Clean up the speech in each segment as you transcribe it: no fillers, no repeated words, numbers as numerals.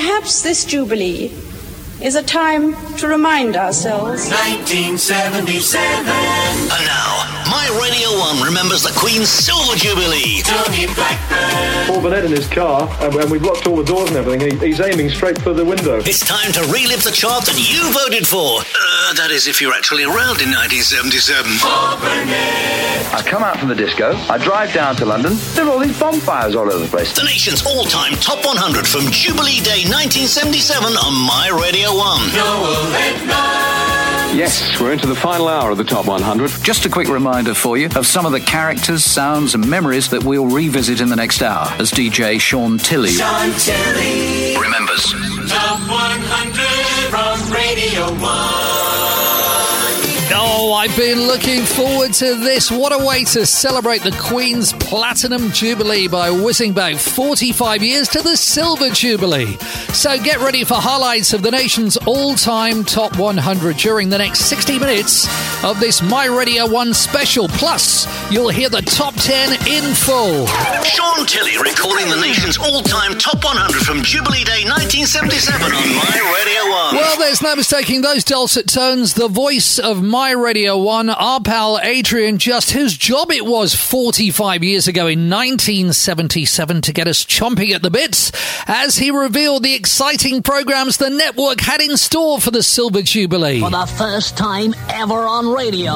perhaps this Jubilee is a time to remind ourselves. 1977. And now, My Radio 1 remembers the Queen's Silver Jubilee. Tony Blackburn. Paul Burnett in his car, and we've locked all the doors and everything. He's aiming straight for the window. It's time to relive the chart that you voted for. That is, if you're actually around in 1977. Paul Burnett. I come out from the disco, I drive down to London, there are all these bonfires all over the place. The nation's all-time top 100 from Jubilee Day 1977 on My Radio 1. Noel Edmonds. Yes, we're into the final hour of the Top 100. Just a quick reminder for you of some of the characters, sounds and memories that we'll revisit in the next hour as DJ Sean Tilley remembers. Top 100 from Radio 1. Oh, I've been looking forward to this. What a way to celebrate the Queen's Platinum Jubilee by whizzing back 45 years to the Silver Jubilee. So get ready for highlights of the nation's all-time Top 100 during the next 60 minutes of this My Radio 1 special. Plus, you'll hear the Top 10 in full. Sean Tilley recording the nation's all-time Top 100 from Jubilee Day 1977 on My Radio 1. Well, there's no mistaking those dulcet tones. The voice of My Radio 1, our pal Adrian Just, whose job it was 45 years ago in 1977 to get us chomping at the bits as he revealed the exciting programs the network had in store for the Silver Jubilee. For the first time ever on radio,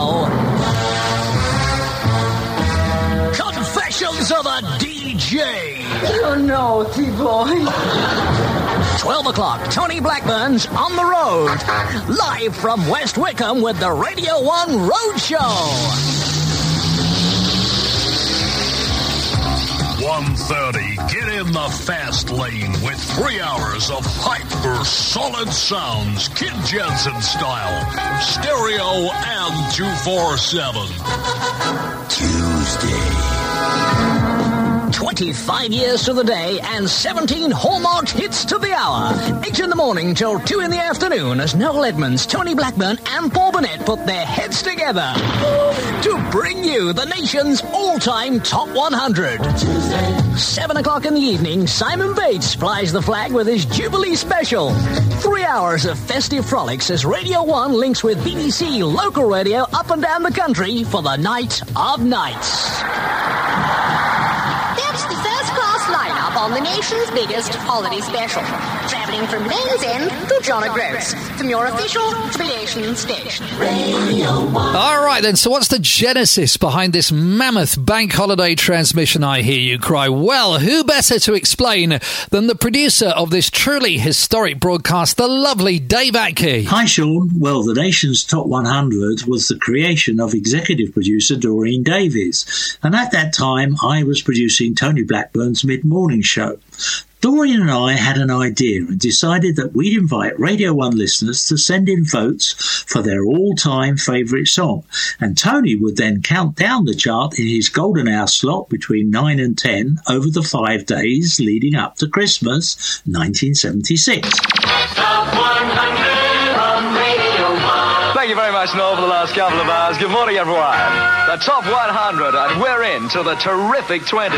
Confessions of a DJ. Oh, naughty boy. 12 o'clock, Tony Blackburn's On the Road. Live from West Wickham with the Radio 1 Road Show. 1:30, get in the fast lane with 3 hours of hyper solid sounds, Kid Jensen style, stereo and 247. Tuesday. 25 years to the day and 17 Hallmark hits to the hour. 8 in the morning till 2 in the afternoon as Noel Edmonds, Tony Blackburn and Paul Burnett put their heads together to bring you the nation's all-time Top 100. Tuesday. 7 o'clock in the evening, Simon Bates flies the flag with his Jubilee special. 3 hours of festive frolics as Radio 1 links with BBC local radio up and down the country for the Night of Nights. On the nation's biggest holiday special, travelling from Land's End to John O'Groats, from your official Jubilation station. Radio 1. All right then, so what's the genesis behind this mammoth bank holiday transmission, I hear you cry? Well, who better to explain than the producer of this truly historic broadcast, the lovely Dave Atke. Hi Sean. Well, the nation's Top 100 was the creation of executive producer Doreen Davies, and at that time I was producing Tony Blackburn's mid-morning show. Doreen and I had an idea and decided that we'd invite Radio 1 listeners to send in votes for their all-time favourite song, and Tony would then count down the chart in his golden hour slot between 9 and 10 over the 5 days leading up to Christmas 1976. Top 100 on Radio 1. Thank you very much, Noel, for the last couple of hours. Good morning, everyone. The Top 100, and we're into the terrific 20.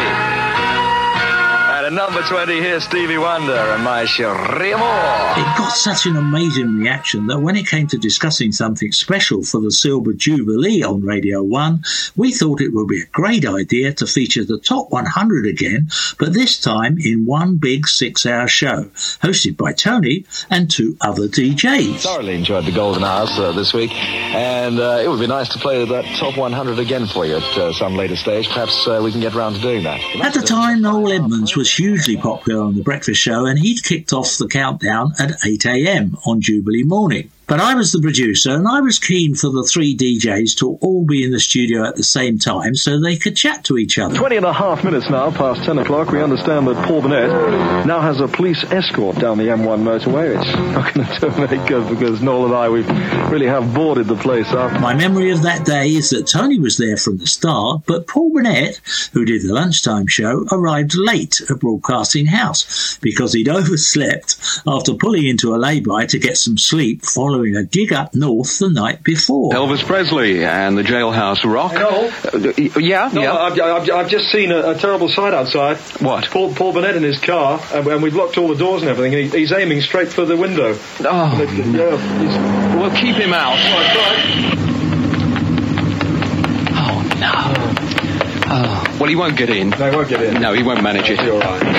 At number 20, here's Stevie Wonder and My Cherie Amour. It got such an amazing reaction that when it came to discussing something special for the Silver Jubilee on Radio 1, we thought it would be a great idea to feature the Top 100 again, but this time in one big 6-hour show, hosted by Tony and 2 other DJs. Thoroughly enjoyed the golden hours this week, and it would be nice to play that Top 100 again for you at some later stage. Perhaps we can get around to doing that. At the time, Noel Edmonds was hugely popular on The Breakfast Show, and he'd kicked off the countdown at 8 a.m. on Jubilee morning. But I was the producer, and I was keen for the 3 DJs to all be in the studio at the same time so they could chat to each other. 20 and a half minutes now past 10 o'clock. We understand that Paul Burnett now has a police escort down the M1 motorway. It's not going to do very good because Noel and I, we really have boarded the place up. My memory of that day is that Tony was there from the start, but Paul Burnett, who did the lunchtime show, arrived late at Broadcasting House because he'd overslept after pulling into a lay-by to get some sleep following following a gig up north the night before. Elvis Presley and the Jailhouse Rock. No, I've just seen a terrible sight outside. What? Paul Burnett in his car, and we've locked all the doors and everything, and he's aiming straight for the window. Well, keep him out. Oh, no. Oh. Well, he won't get in. No, he won't get in. No, he won't manage it. All right.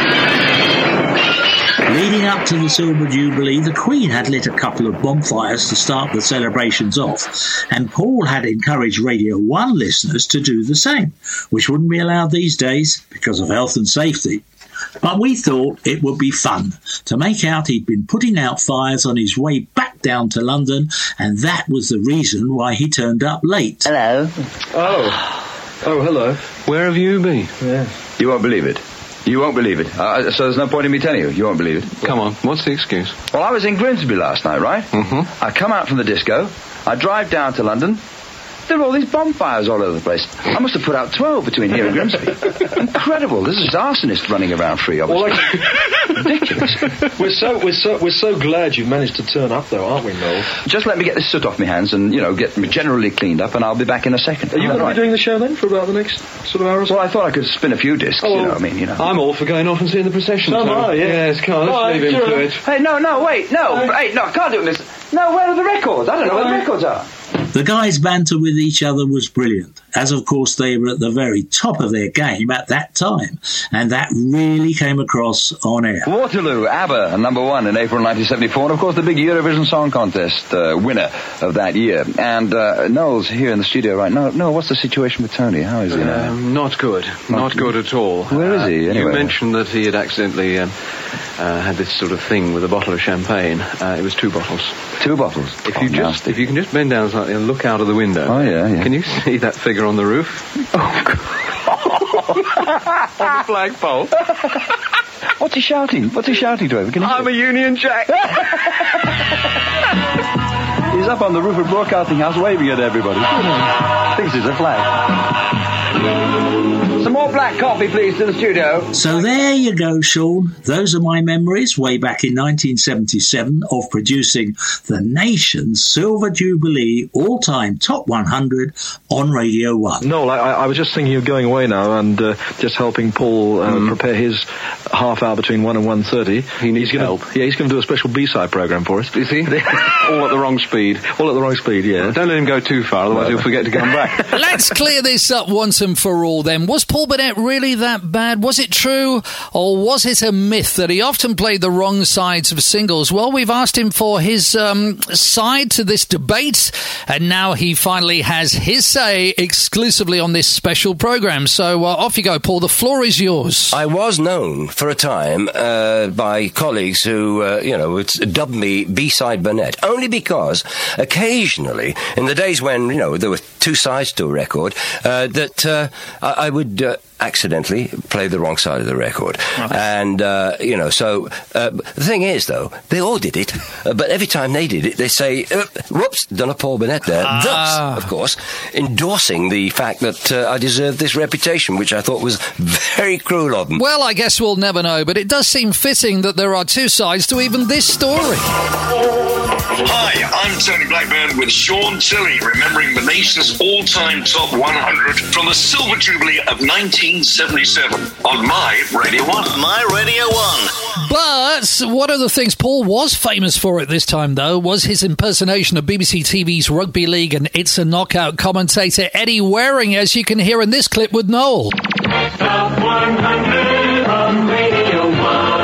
Leading up to the Silver Jubilee, the Queen had lit a couple of bonfires to start the celebrations off, and Paul had encouraged Radio 1 listeners to do the same, which wouldn't be allowed these days because of health and safety. But we thought it would be fun to make out he'd been putting out fires on his way back down to London, and that was the reason why he turned up late. Hello. Oh, hello. Where have you been? Yeah. You won't believe it. You won't believe it. So there's no point in me telling you. You won't believe it. Come on, what's the excuse? Well, I was in Grimsby last night, right? Mm-hmm. I come out from the disco. I drive down to London. There are all these bonfires all over the place. I must have put out 12 between here and Grimsby. Incredible. This is arsonists running around free, obviously. Ridiculous. We're so glad you managed to turn up, though, aren't we, Noel? Just let me get this soot off my hands and, get me generally cleaned up, and I'll be back in a second. Are you going to be doing the show then for about the next sort of hour or so? Well, I thought I could spin a few discs, I'm all for going off and seeing the procession. So am I, yeah. Yes, come on, let's leave him to it. Hey, no, wait, no. Hey, no, I can't do this. No, where are the records? I don't know where the records are. The guys' banter with each other was brilliant, as of course they were at the very top of their game at that time, and that really came across on air. Waterloo, ABBA, number 1 in April 1974, and of course the big Eurovision Song Contest winner of that year. And Noel's here in the studio right now. Noel, what's the situation with Tony? How is he now? Not good. Not good at all. Where is he, anyway? You mentioned that he had accidentally had this sort of thing with a bottle of champagne. It was 2 bottles. 2 bottles? If you can just bend down slightly and look out of the window. Oh, yeah. Can you see that figure on the roof? Oh, God. On the flagpole. What's he shouting? What's he shouting to him? I'm a Union Jack. He's up on the roof of Broadcasting House waving at everybody. Thinks it's a flag. Some more black coffee, please, to the studio. So there you go, Sean. Those are my memories way back in 1977 of producing the nation's Silver Jubilee all-time top 100 on Radio 1. Noel, I was just thinking of going away now and just helping Paul prepare his half hour between 1 and 1:30. He needs help. Yeah, he's going to do a special B-side programme for us. Is he? All at the wrong speed. All at the wrong speed, yeah. Don't let him go too far, otherwise he'll forget to come back. Let's clear this up once and for all then. Was Paul Burnett really that bad? Was it true, or was it a myth that he often played the wrong sides of singles? Well, we've asked him for his side to this debate, and now he finally has his say exclusively on this special programme. So off you go, Paul. The floor is yours. I was known for a time by colleagues who, dubbed me B-side Burnett, only because occasionally, in the days when, there were 2 sides to a record, that I would accidentally play the wrong side of the record. Okay. And, the thing is, though, they all did it, but every time they did it, they say, whoops, done a Paul Burnett there. Thus, of course, endorsing the fact that I deserved this reputation, which I thought was very cruel of them. Well, I guess we'll never know, but it does seem fitting that there are 2 sides to even this story. Hi, I'm Tony Blackburn with Sean Tilley, remembering the nation's all-time top 100 from the Silver Jubilee of 1977 on My Radio 1. My Radio 1. But one of the things Paul was famous for at this time, though, was his impersonation of BBC TV's Rugby League and It's a Knockout commentator Eddie Waring, as you can hear in this clip with Noel. Top 100 on Radio 1.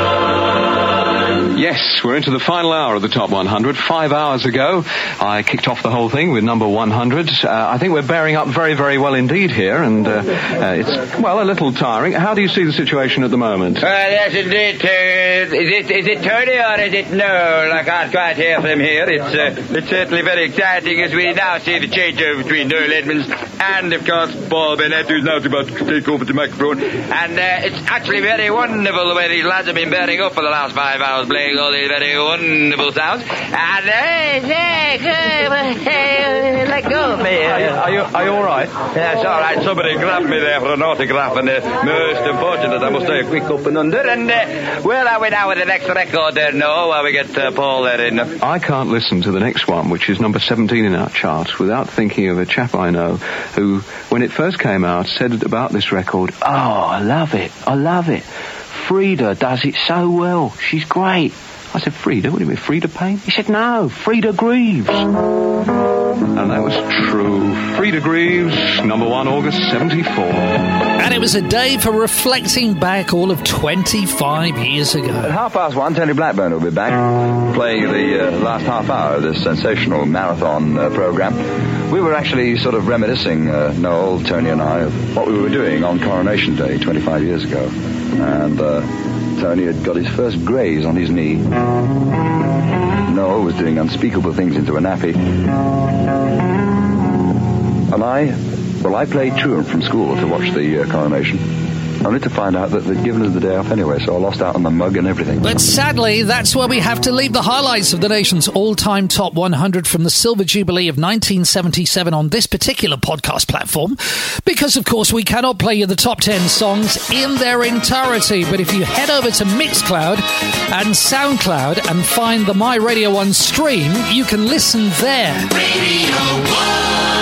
Yes, we're into the final hour of the Top 100. 5 hours ago, I kicked off the whole thing with number 100. I think we're bearing up very, very well indeed here, and it's, a little tiring. How do you see the situation at the moment? Yes, indeed. Is it Tony or is it Noel? I can't quite hear from here. It's certainly very exciting as we now see the changeover between Noel Edmonds and, of course, Paul Burnett, who's now about to take over the microphone. And it's actually very wonderful the way these lads have been bearing up for the last 5 hours, playing with all these very wonderful sounds. And let go of me. Are you all right? That's all right. Somebody grabbed me there for an autograph, and most unfortunate, I must say, a quick up and under. And where are we now with the next record there, Noel, while we get Paul there in? I can't listen to the next one, which is number 17 in our chart, without thinking of a chap I know who, when it first came out, said about this record, "Oh, I love it. Frida does it so well. She's great." I said, "Frida? What do you mean, Frida Payne?" He said, "No, Frida Greaves." And that was true. Frida Greaves, number 1, August 74. And it was a day for reflecting back all of 25 years ago. At 1:30, Tony Blackburn will be back playing the last half hour of this sensational marathon program. We were actually sort of reminiscing, Noel, Tony and I, of what we were doing on Coronation Day 25 years ago. And Tony had got his first graze on his knee. Noel was doing unspeakable things into a nappy. And I played truant from school to watch the coronation, only to find out that they'd given us the day off anyway, so I lost out on the mug and everything. But sadly, that's where we have to leave the highlights of the nation's all-time top 100 from the Silver Jubilee of 1977 on this particular podcast platform, because, of course, we cannot play you the top 10 songs in their entirety. But if you head over to Mixcloud and SoundCloud and find the My Radio 1 stream, you can listen there. Radio 1.